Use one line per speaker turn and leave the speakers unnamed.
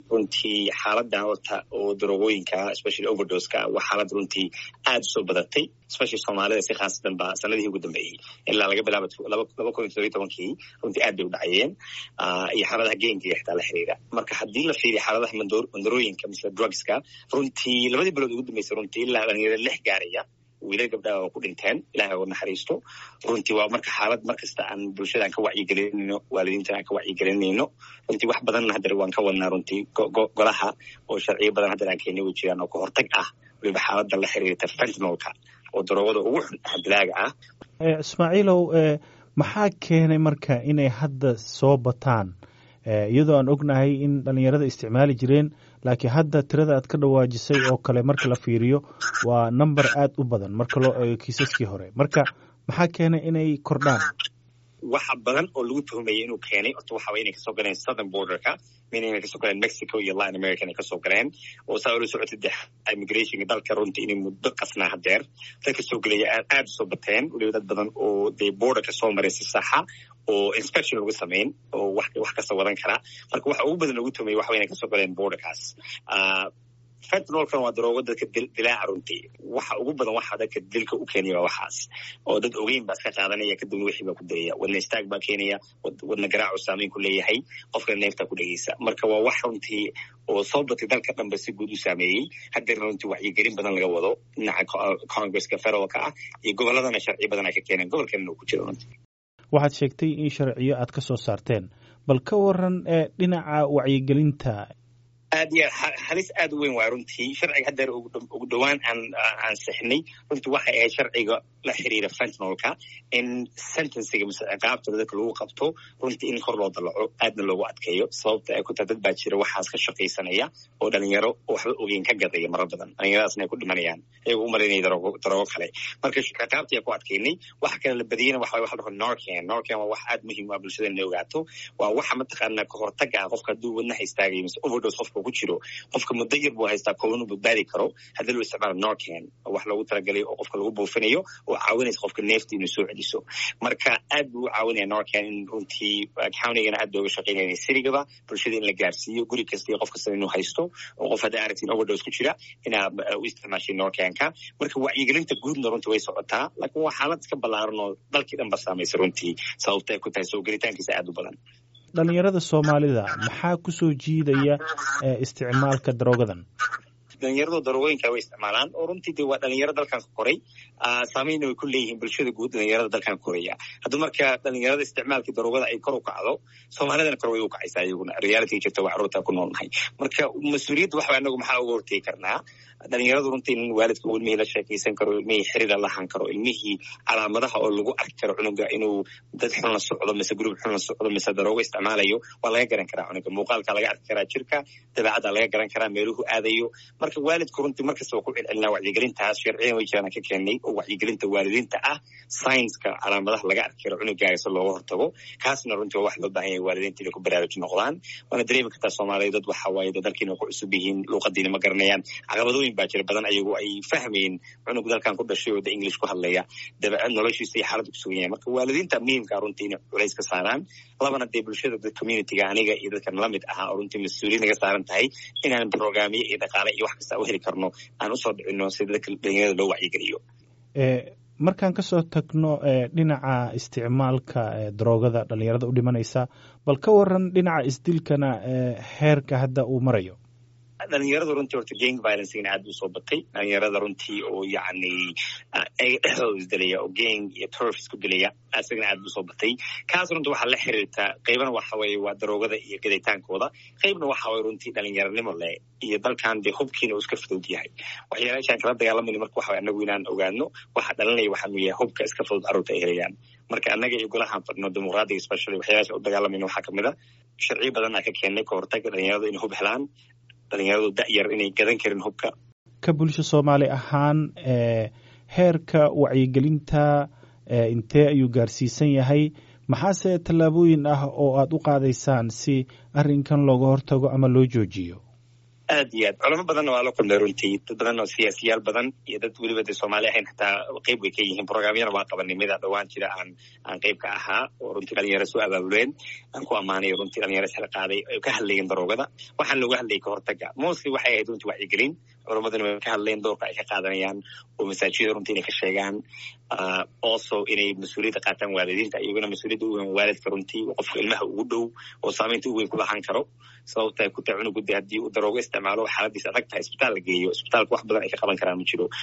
runtii xaaladda horta oo daroogooyinka especially overdose-ka waa xaalad runtii aad u soo badatay especially Soomaalida si khaasatan ba sanadihii ugu dambeeyay ilaa laga bilaabo 2017 runtii aad bay u dhacayeen iyo xaaladaha geenka xitaa la xiriira marka haddii la fiiriyo xaaladaha mandorooyinka misla drugska runtii labadii bilood ugu dambeysay runtii ilaa dhalinyaro 6 gaaraya wiilal gabdhaha oo ku dhinteen ilaahay oo naxariisto runtii waa marka xaalad markasta aan bulshadaan ka wacyigelinayno waalidiinta aan ka wacyigelinayno runtii wax badan hadda waan ka wadnaa runtii golaha oo sharciyo badan hadda aan keenay wajiyaan oo ka hortag ah waliba xaaladda la xiriirta fentanylka oo daroogada ugu xadlaaga ah
Ismaaciilow maxaa keenay marka inay hadda soo bataan iyadoo aan ognahay in dhalinyarada isticmaali jireen laakiin hadda tirada aad ka dhawaajisay oo kale marka la fiiriyo waa number aad u badan marka loo eego kiisaskii hore marka maxaa keenay inay kordhaan
waxa badan oo lagu tuhmayay inuu keenay waxa way inay ka soo galeen southern border-ka inay ka soo galeen Mexico iyo Latin America inay ka soo galeen oo sawir soo socotay immigration dalka runtii inay muddo qasnaa hadeer dadka soo galaya aad soo bateen waliba dad badan oo de border-ka soo maray si sax ah oo inspection lagu sameyn oo wax ka soo wadan kara marka waxa ugu badan lagu tuhmayay waxa way inay ka soo galeen border-kaas fentanylkan waa daroogo dadka dilaaca runtii waxa ugu badan waxa dadka dilka u keenaya waxaas oo dad ogeyn baa iska qaadanaya kadibna wixii baa ku dayaya wadna istaag baa keenaya wadna garaacu saameyn ku leeyahay qofka neefta ku dhageysa marka waa wax runtii oo soo batay dalka dhanba si guud u saameeyey haddeerna runtii wacyigelin badan laga wado dhinaca congresska federaalka ah iyo gobolladana sharci badan ay ka keeneen gobolkanna uu ku jiro runtii
waxaad sheegtay in sharciyo aad ka soo saarteen bal ka waran dhinaca wacyigelinta
aad iyo halis aad u weyn waa runtii sharciga haddeer ugu dhowaan aan sixnay runtii waxay ahayd sharciga la xiriira fentanylka in sentencega mise ciqaabta dadka lagu qabto runtii in kor loo dalaco aadna loogu adkeeyo sababta ay ku tahay dad baa jira waxaas ka shaqaysanaya oo dhalinyaro waxba ogeyn ka gadaya marar badan dhalinyaradaasna ay ku dhimanayaan ayagu u malaynaya daroogo kale marka ciqaabtii ay ku adkeynay waxa kale la badiyana waxa la dhaho Narcan waa wax aad muhiim ah bulshada inay ogaato waa waxa mataqaanaa ka hortagga ah qofka hadduu wadnaha istaagayo mise overdose qofka ku jiro qofka muddo yar buu haystaa koonu badbaadi karo haddii loo isticmaalo Narcan wax loogu talagalay oo qofka lagu buufinayo oo caawinaysa qofka neefta inuu soo celiso marka aad buu u caawinaya Narcan in runtii county-gana aad looga shaqeynaya sirigaba bulshada in la gaarsiiyo guri kasta iyo qof kasta inuu haysto oo qof haddii aragtiin overdose ku jira inaad u isticmaashay Narcan-ka marka wacyigelinta guudna runtii way socotaa laakiin waa xaalad iska ballaaran oo dalkii dhan ba saamaysa runtii sababta ay ku tahay soo gelitaankiisa aad u badan
dhalinyarada Soomaalida maxaa ku soo jiidaya isticmaalka daroogadan
dhalinyarada daroogooyinka way isticmaalaan oo runtii de waa dhalinyaro dalkan ka koray saameyn way ku leeyihiin bulshada guud dhalinyarada dalkan koraya haddii marka dhalinyarada isticmaalka daroogada ay kor u kacdo Soomaalidana kor way u kacaysaa iyaguna reality jirta waa carruurta ku noolnahay marka mas'uuliyadda waxa anagu maxaa uga hortegi karnaa dhalinyaradu runtii in waalidka ilmihii la sheekaysan karo ilmihii xiriir la lahan karo ilmihii calaamadaha oo lagu arki karo cunuga inuu dad xun la socdo mise group xun la socdo mise daroogo isticmaalayo waa laga garan karaa cunuga muuqaalka laga arki karaa jirka dabeecadda laga garan karaa meeluhu aadayo marka waalidku runtii markasta waa ku celcelinaa wacyigelintaas sharciyan way jiraan ka keenay oo wacyigelinta waalidiinta ah science-ka calaamadaha laga arki karo cunugaaga si looga hortago kaasna runtii waa wax loo baahan yahay waalidiinta inay ku baraarujin noqdaan waana dareemi kartaa Soomaaliya dad waxa waaye dalkiina ku cusub yihiin luqadiina ma garanayaan caqabadooyin baa jira badan ayagu ay fahmeen cunug dalkan ku dhashay oo English ku hadlaya dabeecad noloshiisa iyo xaaladda ku sugan yahay marka waalidiinta muhiimka runtii inay culays ka saaraan labana dee bulshada dad community-ga aniga iyo dadkan la mid ah oo runtii mas'uuliyad naga saaran tahay inaan programyo iyo dhaqaale iyo wax kasta u heli karno aan usoo dhicino si dadka dhalinyarada loo wacyigeliyo
markaan ka soo tagno dhinaca isticmaalka daroogada dhalinyarada u dhimanaysa bal ka waran dhinaca isdilkana heerka hadda uu marayo
dhalinyarada runtii horta gang violence-gana aad u soo batay dhalinyarada runtii oo yacni ay dhexdooda isdilaya oo gang iyo turf isku dilaya asagana aad u soo batay kaas runtii waxaa la xiriirta qaybana waxa weeye waa daroogada iyo gaditaankooda qaybna waxa weeye runtii dhalinyaranimo leh iyo dalkan dee hubkiina uu iska fudud yahay waxyaalaashaan kala dagaalamayna marka waxa anagu inaan ogaano waxa dhalinaya waxaa nuyahay hubka iska fudud carruurta ay helayaan marka annaga iyo golahaan fadhino dimuqraadiga especially waxyaalaasha u dagaalamayna waxaa kamid a sharciyo badan aan ka keennay ka hortagga dhalinyarada inay hub helaan dhalinyaradu da'yar inay gadan karin hubka
ka bulsho Soomaali ahaan heerka wacyigelinta intee ayuu gaarsiisan yahay maxaase tallaabooyin ah oo aad u qaadaysaan si arrinkan looga hortago ama loo joojiyo
aad iyo aad culamo badanna waa la kulmay runtii dad badan oo siyaasiyaal badan iyo dad weliba dee soomaali ahayn xataa qayb way ka yihiin programyana waa qabanimada dhowaan jira aan qayb ka ahaa oo runtii dhalinyaro soo abaabuleen aan ku ammaanayo runtii dhalinyaro sare qaaday ay ka hadlayeen daroogada waxaan looga hadlayay ka hortaga mostly waxay ahayd runtii wacyigelin culamadana way ka hadleen doorka ay ka qaadanayaan oo masaajida runtii inay ka sheegaan also inay mas-uuliyadda qaataan waalidiinta iyaguna mas-uuliyadda u weyn waalidka runtii qofka ilmaha ugu dhow oo saamaynta u weyn ku lahaan karo sababta ay ku tahay cunugudde haddii uu daroogo isticmaalo xaaladiisa adag tahay isbitaal la geeyo isbitaalka wax badan ay ka qaban karaan ma jiro